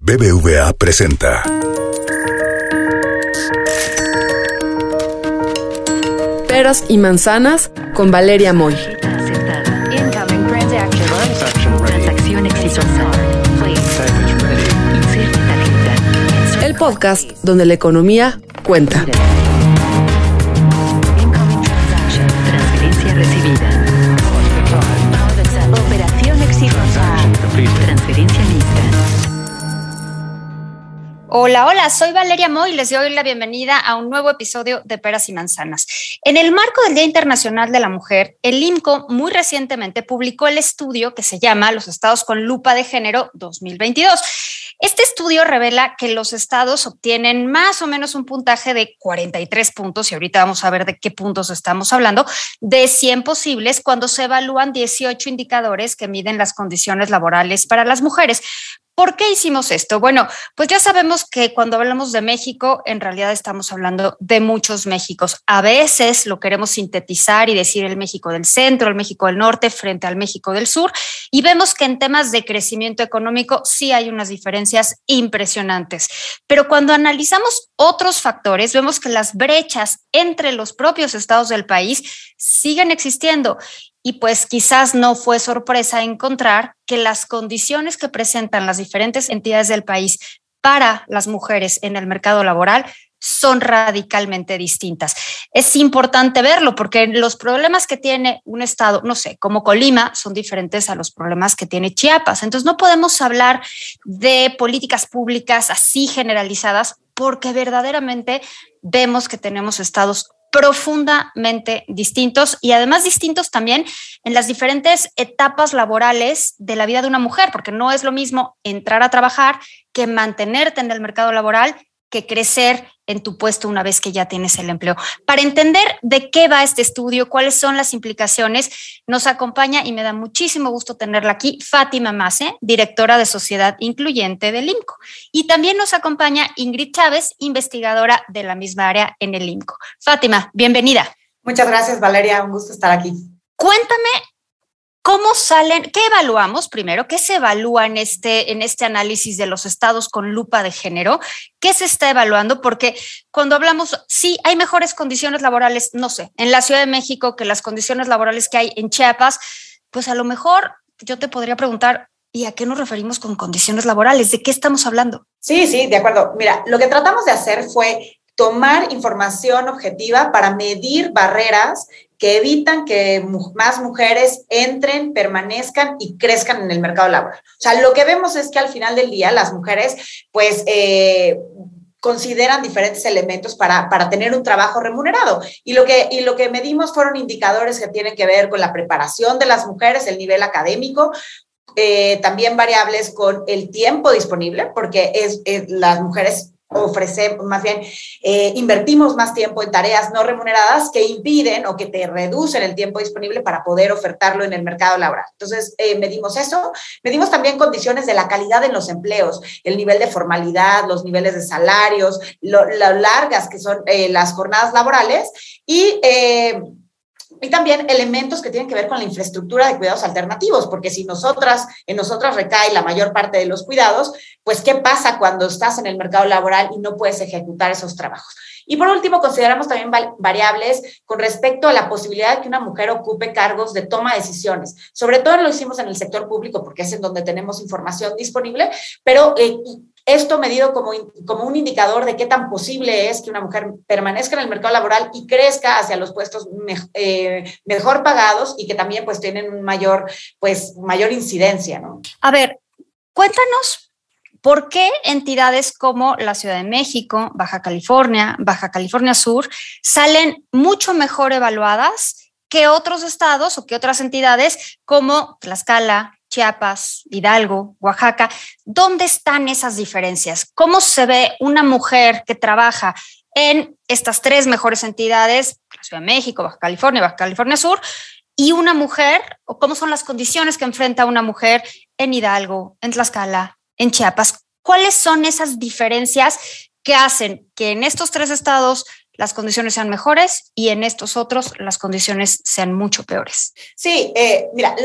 BBVA presenta Peras y manzanas con Valeria Moy. El podcast donde la economía cuenta. Transferencia recibida. Operación exitosa. Transferencia lista. Hola, soy Valeria Moy y les doy la bienvenida a un nuevo episodio de Peras y Manzanas. En el marco del Día Internacional de la Mujer, el IMCO muy recientemente publicó el estudio que se llama Los Estados con Lupa de Género 2022. Este estudio revela que los estados obtienen más o menos un puntaje de 43 puntos, y ahorita vamos a ver de qué puntos estamos hablando, de 100 posibles cuando se evalúan 18 indicadores que miden las condiciones laborales para las mujeres. ¿Por qué hicimos esto? Bueno, pues ya sabemos que cuando hablamos de México, en realidad estamos hablando de muchos Méxicos. A veces lo queremos sintetizar y decir el México del centro, el México del norte frente al México del sur, y vemos que en temas de crecimiento económico sí hay unas diferencias impresionantes. Pero cuando analizamos otros factores, vemos que las brechas entre los propios estados del país siguen existiendo. Y pues quizás no fue sorpresa encontrar que las condiciones que presentan las diferentes entidades del país para las mujeres en el mercado laboral son radicalmente distintas. Es importante verlo porque los problemas que tiene un estado, no sé, como Colima, son diferentes a los problemas que tiene Chiapas. Entonces no podemos hablar de políticas públicas así generalizadas porque verdaderamente vemos que tenemos estados profundamente distintos y además distintos también en las diferentes etapas laborales de la vida de una mujer, porque no es lo mismo entrar a trabajar que mantenerte en el mercado laboral, que crecer en tu puesto una vez que ya tienes el empleo. Para entender de qué va este estudio, cuáles son las implicaciones, nos acompaña y me da muchísimo gusto tenerla aquí Fátima Mace, directora de Sociedad Incluyente del IMCO. Y también nos acompaña Ingrid Chávez, investigadora de la misma área en el IMCO. Fátima, bienvenida. Muchas gracias, Valeria. Un gusto estar aquí. Cuéntame cómo salen, qué evaluamos primero, qué se evalúa en este análisis de los estados con lupa de género, qué se está evaluando, porque cuando hablamos, sí, hay mejores condiciones laborales, no sé, en la Ciudad de México que las condiciones laborales que hay en Chiapas, pues a lo mejor yo te podría preguntar, ¿y a qué nos referimos con condiciones laborales? ¿De qué estamos hablando? Sí, de acuerdo. Mira, lo que tratamos de hacer fue tomar información objetiva para medir barreras que evitan que más mujeres entren, permanezcan y crezcan en el mercado laboral. O sea, lo que vemos es que al final del día las mujeres, pues, consideran diferentes elementos para tener un trabajo remunerado. Y lo que medimos fueron indicadores que tienen que ver con la preparación de las mujeres, el nivel académico, también variables con el tiempo disponible, porque las mujeres ofrecemos, más bien, invertimos más tiempo en tareas no remuneradas que impiden o que te reducen el tiempo disponible para poder ofertarlo en el mercado laboral. Entonces, medimos eso. Medimos también condiciones de la calidad en los empleos, el nivel de formalidad, los niveles de salarios, lo largas que son las jornadas laborales y también elementos que tienen que ver con la infraestructura de cuidados alternativos, porque si en nosotras recae la mayor parte de los cuidados, pues ¿qué pasa cuando estás en el mercado laboral y no puedes ejecutar esos trabajos? Y por último, consideramos también variables con respecto a la posibilidad de que una mujer ocupe cargos de toma de decisiones. Sobre todo lo hicimos en el sector público porque es en donde tenemos información disponible, pero esto medido como un indicador de qué tan posible es que una mujer permanezca en el mercado laboral y crezca hacia los puestos mejor pagados y que también pues tienen mayor incidencia, ¿no? A ver, cuéntanos por qué entidades como la Ciudad de México, Baja California Sur, salen mucho mejor evaluadas que otros estados o que otras entidades como Tlaxcala, Chiapas, Hidalgo, Oaxaca. ¿Dónde están esas diferencias? ¿Cómo se ve una mujer que trabaja en estas tres mejores entidades, la Ciudad de México, Baja California Sur, y una mujer, o cómo son las condiciones que enfrenta una mujer en Hidalgo, en Tlaxcala, en Chiapas? ¿Cuáles son esas diferencias que hacen que en estos tres estados las condiciones sean mejores y en estos otros las condiciones sean mucho peores? Sí, mira,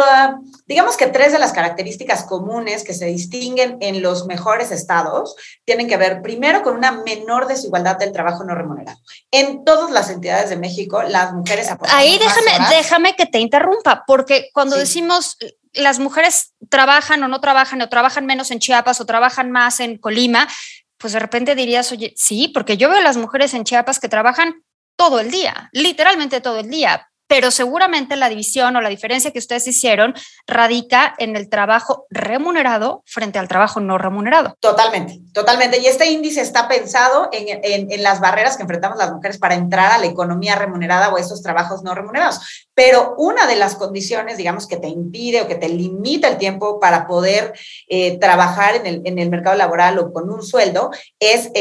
digamos que 3 de las características comunes que se distinguen en los mejores estados tienen que ver primero con una menor desigualdad del trabajo no remunerado. En todas las entidades de México, las mujeres aportan ahí más horas. déjame que te interrumpa, porque cuando decimos las mujeres trabajan o no trabajan, o trabajan menos en Chiapas o trabajan más en Colima, pues de repente dirías, oye, sí, porque yo veo a las mujeres en Chiapas que trabajan todo el día, literalmente todo el día, pero seguramente la división o la diferencia que ustedes hicieron radica en el trabajo remunerado frente al trabajo no remunerado. Totalmente, totalmente. Y este índice está pensado en las barreras que enfrentamos las mujeres para entrar a la economía remunerada o a esos trabajos no remunerados. Pero una de las condiciones, digamos, que te impide o que te limita el tiempo para poder trabajar en el mercado laboral o con un sueldo es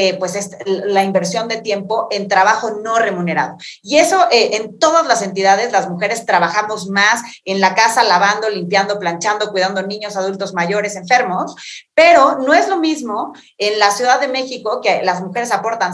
la inversión de tiempo en trabajo no remunerado. Y eso en todas las entidades, las mujeres trabajamos más en la casa, lavando, limpiando, planchando, cuidando niños, adultos mayores, enfermos, pero no es lo mismo en la Ciudad de México, que las mujeres aportan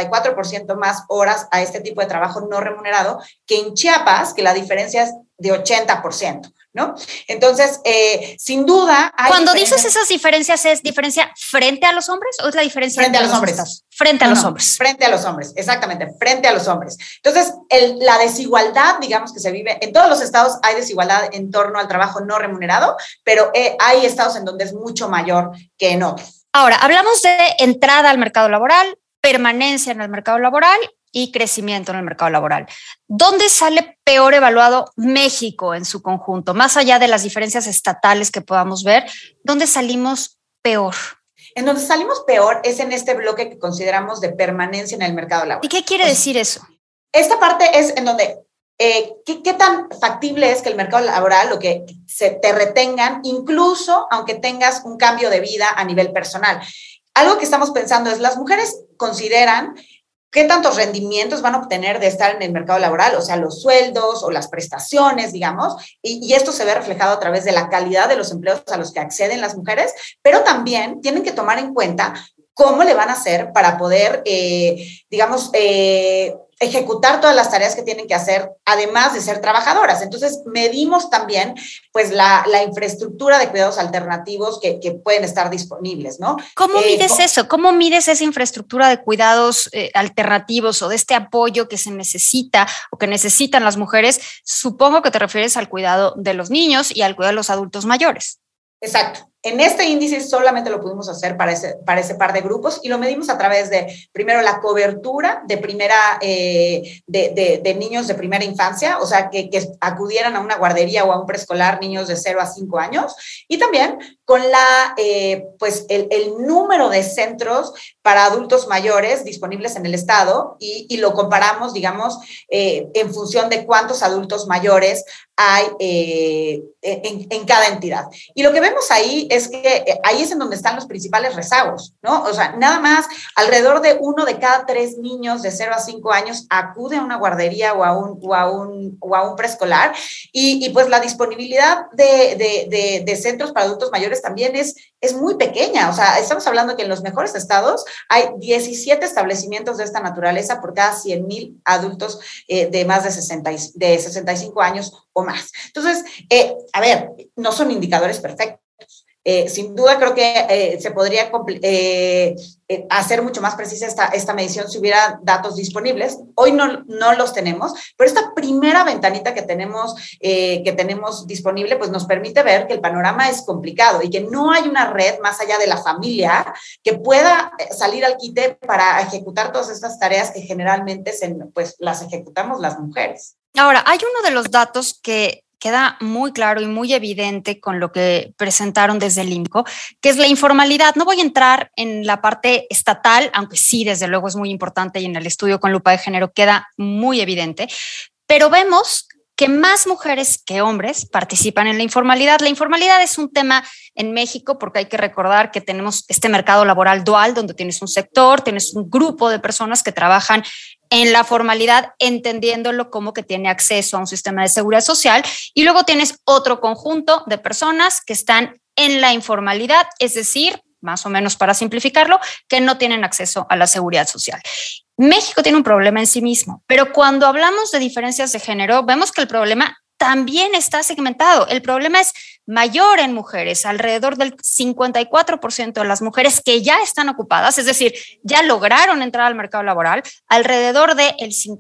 64% más horas a este tipo de trabajo no remunerado, que en Chiapas, que la diferencia es de 80%, ¿no? Entonces, sin duda... Cuando dices esas diferencias, ¿es diferencia frente a los hombres o es la diferencia frente a los hombres? Estados? Frente a los hombres. Frente a los hombres, exactamente, frente a los hombres. Entonces, la desigualdad, digamos, que se vive, en todos los estados hay desigualdad en torno al trabajo no remunerado, pero hay estados en donde es mucho mayor que en otros. Ahora, hablamos de entrada al mercado laboral, permanencia en el mercado laboral y crecimiento en el mercado laboral. ¿Dónde sale peor evaluado México en su conjunto? Más allá de las diferencias estatales que podamos ver, ¿dónde salimos peor? En donde salimos peor es en este bloque que consideramos de permanencia en el mercado laboral. ¿Y qué quiere decir eso? Esta parte es en donde ¿qué tan factible es que el mercado laboral o que te retengan, incluso aunque tengas un cambio de vida a nivel personal? Algo que estamos pensando es, las mujeres consideran qué tantos rendimientos van a obtener de estar en el mercado laboral, o sea, los sueldos o las prestaciones, digamos, y esto se ve reflejado a través de la calidad de los empleos a los que acceden las mujeres, pero también tienen que tomar en cuenta cómo le van a hacer para poder, ejecutar todas las tareas que tienen que hacer, además de ser trabajadoras. Entonces, medimos también, pues, la infraestructura de cuidados alternativos que pueden estar disponibles, ¿no? ¿Cómo mides eso? ¿Cómo mides esa infraestructura de cuidados alternativos o de este apoyo que se necesita o que necesitan las mujeres? Supongo que te refieres al cuidado de los niños y al cuidado de los adultos mayores. Exacto. En este índice solamente lo pudimos hacer para ese par de grupos y lo medimos a través de, primero, la cobertura de niños de primera infancia, o sea, que acudieran a una guardería o a un preescolar niños de 0 a 5 años, y también con el número de centros para adultos mayores disponibles en el estado y lo comparamos, digamos, en función de cuántos adultos mayores hay en cada entidad. Y lo que vemos ahí es que ahí es en donde están los principales rezagos, ¿no? O sea, nada más alrededor de 1 de cada 3 niños de 0 a 5 años acude a una guardería o a un preescolar y pues la disponibilidad de centros para adultos mayores también es muy pequeña. O sea, estamos hablando que en los mejores estados hay 17 establecimientos de esta naturaleza por cada 100,000 adultos de más de 65 años o más. Entonces, no son indicadores perfectos. Sin duda creo que se podría hacer mucho más precisa esta medición si hubiera datos disponibles. Hoy no los tenemos, pero esta primera ventanita que tenemos disponible pues nos permite ver que el panorama es complicado y que no hay una red más allá de la familia que pueda salir al quite para ejecutar todas estas tareas que generalmente las ejecutamos las mujeres. Ahora, hay uno de los datos que queda muy claro y muy evidente con lo que presentaron desde el INCO, que es la informalidad. No voy a entrar en la parte estatal, aunque sí, desde luego es muy importante y en el estudio con lupa de género queda muy evidente, pero vemos que más mujeres que hombres participan en la informalidad. La informalidad es un tema en México porque hay que recordar que tenemos este mercado laboral dual donde tienes un sector, tienes un grupo de personas que trabajan en la formalidad, entendiéndolo como que tiene acceso a un sistema de seguridad social, y luego tienes otro conjunto de personas que están en la informalidad, es decir, más o menos para simplificarlo, que no tienen acceso a la seguridad social. México tiene un problema en sí mismo, pero cuando hablamos de diferencias de género, vemos que el problema también está segmentado. El problema es mayor en mujeres, alrededor del 54% de las mujeres que ya están ocupadas, es decir, ya lograron entrar al mercado laboral, alrededor del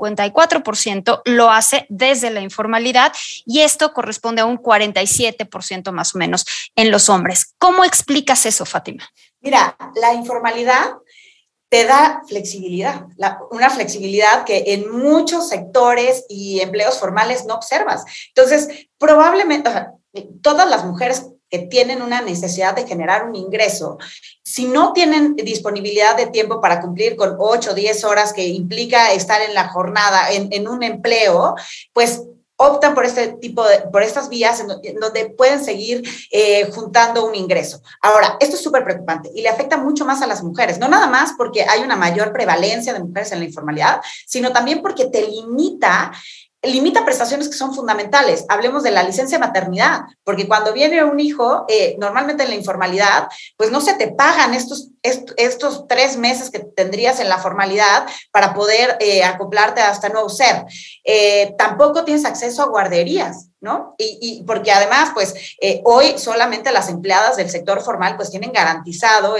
54% lo hace desde la informalidad y esto corresponde a un 47% más o menos en los hombres. ¿Cómo explicas eso, Fátima? Mira, la informalidad te da flexibilidad, una flexibilidad que en muchos sectores y empleos formales no observas. Entonces, probablemente todas las mujeres que tienen una necesidad de generar un ingreso, si no tienen disponibilidad de tiempo para cumplir con 8 o 10 horas que implica estar en la jornada, en un empleo, pues optan por por estas vías en donde pueden seguir juntando un ingreso. Ahora, esto es súper preocupante y le afecta mucho más a las mujeres, no nada más porque hay una mayor prevalencia de mujeres en la informalidad, sino también porque te limita prestaciones que son fundamentales. Hablemos de la licencia de maternidad, porque cuando viene un hijo, normalmente en la informalidad, pues no se te pagan estos 3 meses que tendrías en la formalidad para poder acoplarte a este nuevo ser. Tampoco tienes acceso a guarderías, ¿no? Y porque además, pues, hoy solamente las empleadas del sector formal, pues, tienen garantizado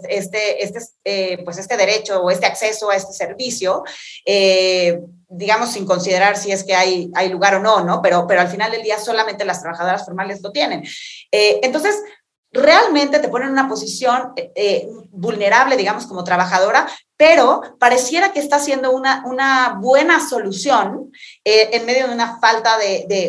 pues, este derecho o este acceso a este servicio, digamos, sin considerar si es que hay lugar o no, ¿no? Pero al final del día solamente las trabajadoras formales lo tienen. Entonces, realmente te ponen en una posición vulnerable, digamos, como trabajadora, pero pareciera que está siendo una buena solución en medio de una falta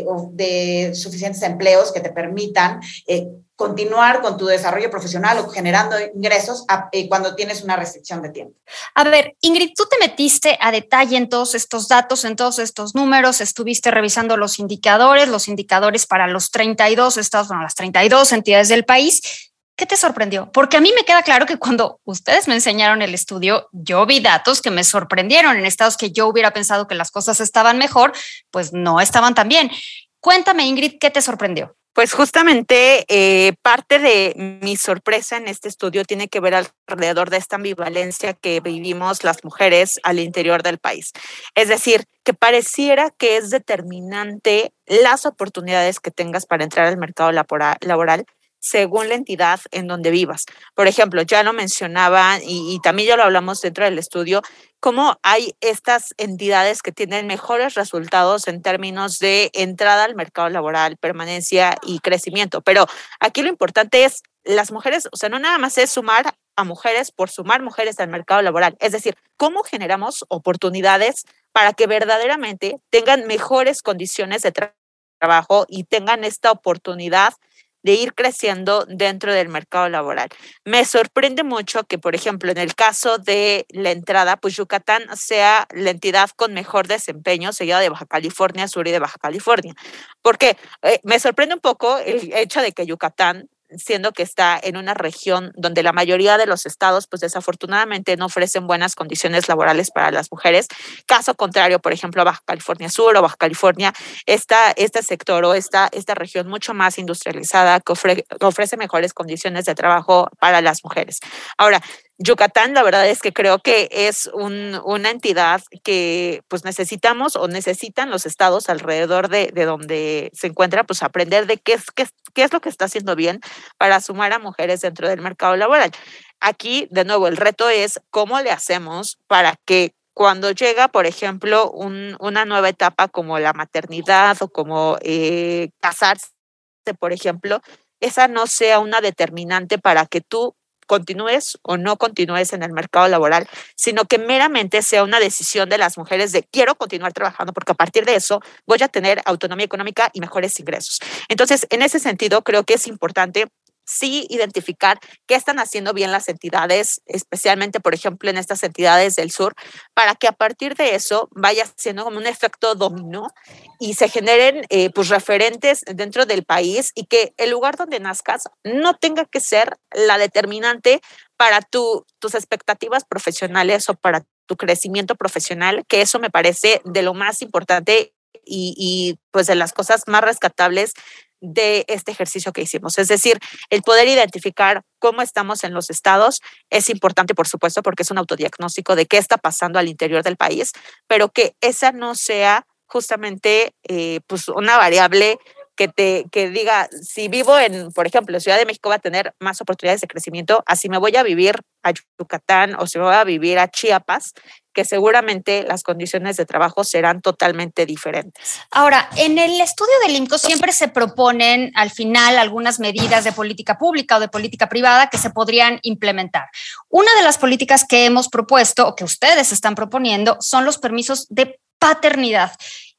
de suficientes empleos que te permitan continuar con tu desarrollo profesional o generando ingresos cuando tienes una restricción de tiempo. A ver, Ingrid, tú te metiste a detalle en todos estos datos, en todos estos números, estuviste revisando los indicadores para los 32 estados, bueno, las 32 entidades del país. ¿Qué te sorprendió? Porque a mí me queda claro que cuando ustedes me enseñaron el estudio, yo vi datos que me sorprendieron en estados que yo hubiera pensado que las cosas estaban mejor, pues no estaban tan bien. Cuéntame, Ingrid, ¿qué te sorprendió? Pues justamente parte de mi sorpresa en este estudio tiene que ver alrededor de esta ambivalencia que vivimos las mujeres al interior del país. Es decir, que pareciera que es determinante las oportunidades que tengas para entrar al mercado laboral según la entidad en donde vivas. Por ejemplo, ya lo mencionaba y también ya lo hablamos dentro del estudio, cómo hay estas entidades que tienen mejores resultados en términos de entrada al mercado laboral, permanencia y crecimiento. Pero aquí lo importante es las mujeres, o sea, no nada más es sumar a mujeres por sumar mujeres al mercado laboral. Es decir, cómo generamos oportunidades para que verdaderamente tengan mejores condiciones de trabajo y tengan esta oportunidad de ir creciendo dentro del mercado laboral. Me sorprende mucho que, por ejemplo, en el caso de la entrada, pues Yucatán sea la entidad con mejor desempeño, seguida de Baja California Sur y de Baja California. Porque me sorprende un poco el hecho de que Yucatán, siendo que está en una región donde la mayoría de los estados, pues desafortunadamente no ofrecen buenas condiciones laborales para las mujeres. Caso contrario, por ejemplo, Baja California Sur o Baja California, este sector o esta región mucho más industrializada que ofrece mejores condiciones de trabajo para las mujeres. Ahora, Yucatán, la verdad es que creo que es una entidad que pues necesitan los estados alrededor de donde se encuentra, pues aprender de qué es lo que está haciendo bien para sumar a mujeres dentro del mercado laboral. Aquí, de nuevo, el reto es cómo le hacemos para que cuando llega, por ejemplo, una nueva etapa como la maternidad o como casarse, por ejemplo, esa no sea una determinante para que tú continúes o no continúes en el mercado laboral, sino que meramente sea una decisión de las mujeres de quiero continuar trabajando porque a partir de eso voy a tener autonomía económica y mejores ingresos. Entonces, en ese sentido, creo que es importante sí identificar qué están haciendo bien las entidades, especialmente, por ejemplo, en estas entidades del sur, para que a partir de eso vaya siendo como un efecto dominó y se generen pues referentes dentro del país y que el lugar donde nazcas no tenga que ser la determinante para tus expectativas profesionales o para tu crecimiento profesional, que eso me parece de lo más importante y pues de las cosas más rescatables de este ejercicio que hicimos. Es decir, el poder identificar cómo estamos en los estados es importante, por supuesto, porque es un autodiagnóstico de qué está pasando al interior del país, pero que esa no sea justamente pues una variable que diga, si vivo en, por ejemplo, Ciudad de México va a tener más oportunidades de crecimiento, así me voy a vivir a Yucatán o si me voy a vivir a Chiapas, que seguramente las condiciones de trabajo serán totalmente diferentes. Ahora, en el estudio del INCO siempre se proponen al final algunas medidas de política pública o de política privada que se podrían implementar. Una de las políticas que hemos propuesto o que ustedes están proponiendo son los permisos de paternidad.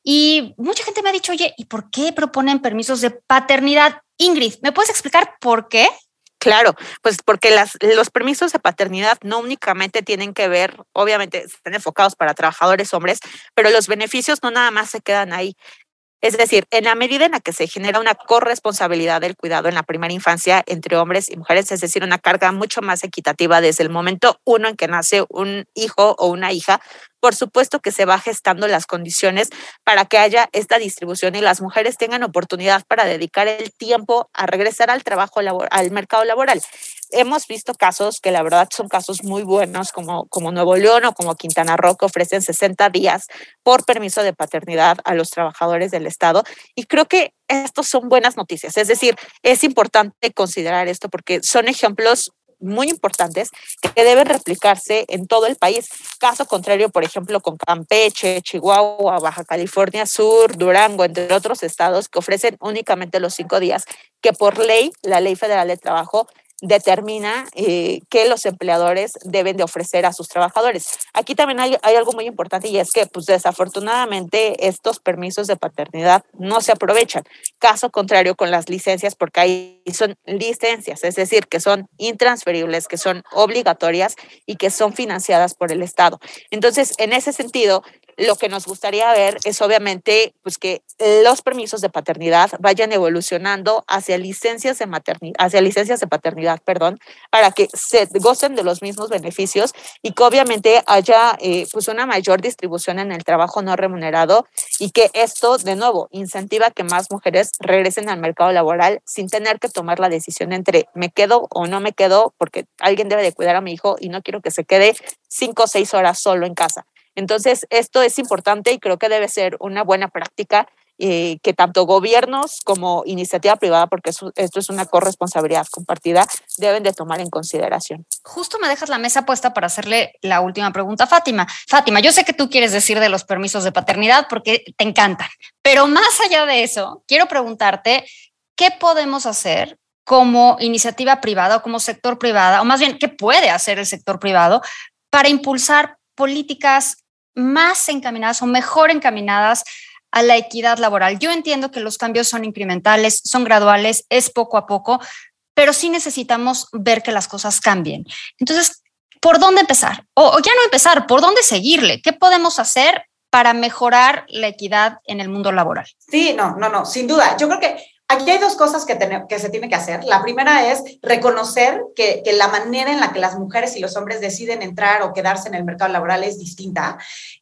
Y mucha gente me ha dicho, oye, ¿y por qué proponen permisos de paternidad? Ingrid, ¿me puedes explicar por qué? Claro, pues porque los permisos de paternidad no únicamente tienen que ver, obviamente están enfocados para trabajadores hombres, pero los beneficios no nada más se quedan ahí. Es decir, en la medida en la que se genera una corresponsabilidad del cuidado en la primera infancia entre hombres y mujeres, es decir, una carga mucho más equitativa desde el momento uno en que nace un hijo o una hija, por supuesto que se va gestando las condiciones para que haya esta distribución y las mujeres tengan oportunidad para dedicar el tiempo a regresar al trabajo, al mercado laboral. Hemos visto casos que la verdad son casos muy buenos, como Nuevo León o como Quintana Roo, que ofrecen 60 días por permiso de paternidad a los trabajadores del Estado. Y creo que estos son buenas noticias. Es decir, es importante considerar esto porque son ejemplos muy importantes que deben replicarse en todo el país. Caso contrario, por ejemplo, con Campeche, Chihuahua, Baja California Sur, Durango, entre otros estados que ofrecen únicamente los 5 días, que por ley, la Ley Federal de Trabajo, determina que los empleadores deben de ofrecer a sus trabajadores. Aquí también hay algo muy importante y es que pues desafortunadamente estos permisos de paternidad no se aprovechan. Caso contrario con las licencias, porque ahí son licencias, es decir, que son intransferibles, que son obligatorias y que son financiadas por el Estado. Entonces, en ese sentido, lo que nos gustaría ver es obviamente pues que los permisos de paternidad vayan evolucionando hacia licencias de paternidad, para que se gocen de los mismos beneficios y que obviamente haya pues una mayor distribución en el trabajo no remunerado y que esto de nuevo incentiva que más mujeres regresen al mercado laboral sin tener que tomar la decisión entre me quedo o no me quedo porque alguien debe de cuidar a mi hijo y no quiero que se quede 5 o 6 horas solo en casa. Entonces, esto es importante y creo que debe ser una buena práctica que tanto gobiernos como iniciativa privada, porque esto es una corresponsabilidad compartida, deben de tomar en consideración. Justo me dejas la mesa puesta para hacerle la última pregunta a Fátima. Fátima, yo sé que tú quieres decir de los permisos de paternidad porque te encantan, pero más allá de eso, quiero preguntarte, ¿qué podemos hacer como iniciativa privada o como sector privado, o más bien, qué puede hacer el sector privado para impulsar políticas más encaminadas o mejor encaminadas a la equidad laboral? Yo entiendo que los cambios son incrementales, son graduales, es poco a poco, pero sí necesitamos ver que las cosas cambien. Entonces, ¿por dónde empezar? O ya no empezar, ¿por dónde seguirle? ¿Qué podemos hacer para mejorar la equidad en el mundo laboral? Sí, no, sin duda. Yo creo que aquí hay dos cosas que se tiene que hacer. La primera es reconocer que la manera en la que las mujeres y los hombres deciden entrar o quedarse en el mercado laboral es distinta.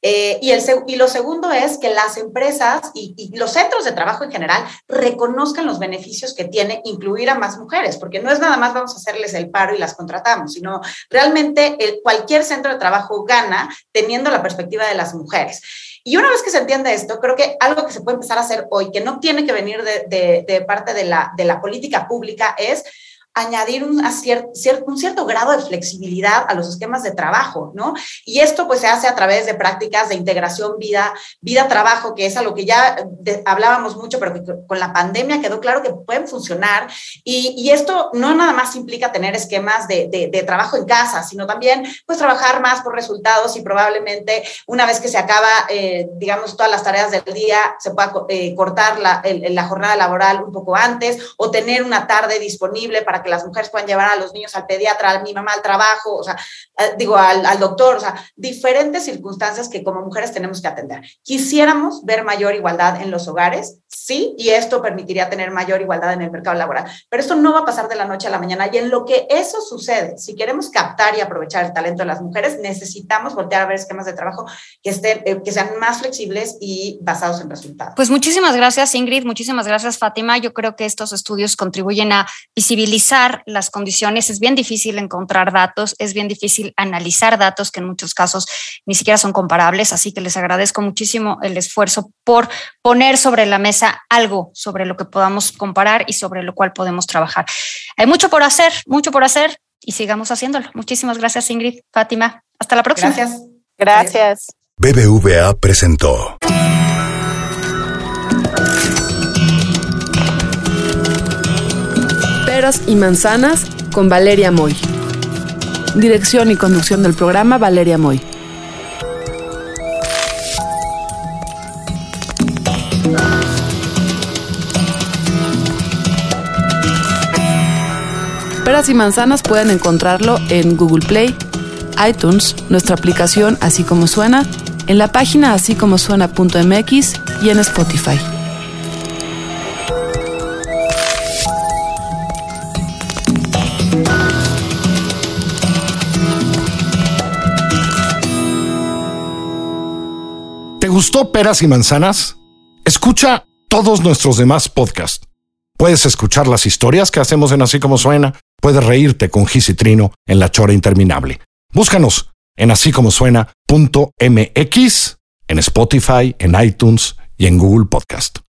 Y lo segundo es que las empresas y los centros de trabajo en general reconozcan los beneficios que tiene incluir a más mujeres, porque no es nada más vamos a hacerles el paro y las contratamos, sino realmente cualquier centro de trabajo gana teniendo la perspectiva de las mujeres. Y una vez que se entiende esto, creo que algo que se puede empezar a hacer hoy, que no tiene que venir de parte de la política pública, es añadir un cierto grado de flexibilidad a los esquemas de trabajo, ¿no? Y esto pues se hace a través de prácticas de integración vida-trabajo, que es algo que ya hablábamos mucho, pero que con la pandemia quedó claro que pueden funcionar. Y esto no nada más implica tener esquemas de trabajo en casa, sino también pues trabajar más por resultados y probablemente una vez que se acaba, digamos, todas las tareas del día, se pueda cortar la jornada laboral un poco antes o tener una tarde disponible para para que las mujeres puedan llevar a los niños al pediatra, a mi mamá al trabajo, o sea, al doctor, o sea, diferentes circunstancias que como mujeres tenemos que atender. Quisiéramos ver mayor igualdad en los hogares, sí, y esto permitiría tener mayor igualdad en el mercado laboral, pero esto no va a pasar de la noche a la mañana, y en lo que eso sucede, si queremos captar y aprovechar el talento de las mujeres, necesitamos voltear a ver esquemas de trabajo que sean más flexibles y basados en resultados. Pues muchísimas gracias, Ingrid, muchísimas gracias, Fátima. Yo creo que estos estudios contribuyen a visibilizar las condiciones. Es bien difícil encontrar datos, es bien difícil analizar datos que en muchos casos ni siquiera son comparables, así que les agradezco muchísimo el esfuerzo por poner sobre la mesa algo sobre lo que podamos comparar y sobre lo cual podemos trabajar. Hay mucho por hacer y sigamos haciéndolo. Muchísimas gracias, Ingrid, Fátima. Hasta la próxima. Gracias. BBVA presentó Peras y manzanas con Valeria Moy. Dirección y conducción del programa, Valeria Moy. Peras y manzanas pueden encontrarlo en Google Play, iTunes, nuestra aplicación Así Como Suena, en la página asícomosuena.mx y en Spotify. ¿Te gustó Peras y Manzanas? Escucha todos nuestros demás podcasts. Puedes escuchar las historias que hacemos en Así Como Suena. Puedes reírte con Gis y Trino en La Chora Interminable. Búscanos en asícomosuena.mx, en Spotify, en iTunes y en Google Podcast.